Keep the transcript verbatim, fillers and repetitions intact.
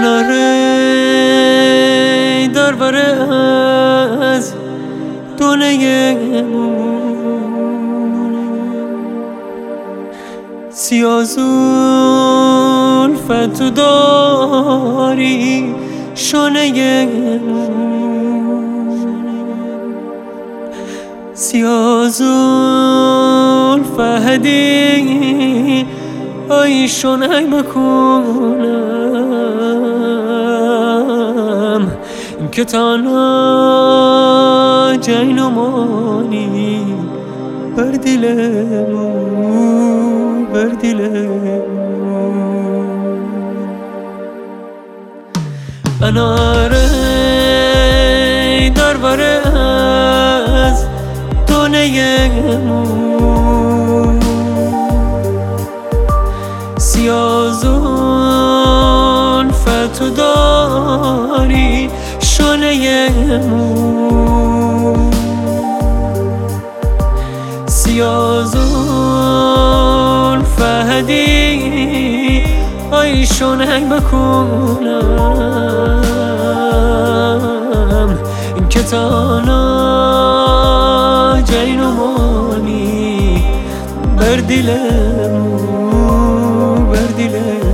آره در بره از دونه سیاه زلفت تو داری شانه سیاه زلفتی ای شانه بکنم که تنها جای نمانی بر دلمو بر دلمو اناره در بره از دونه مو سیاه زلفت تو داری شانه مو سیاه زلفتی ای شانه بکنم که تنها جای نمانی بر دلمو بر دلمو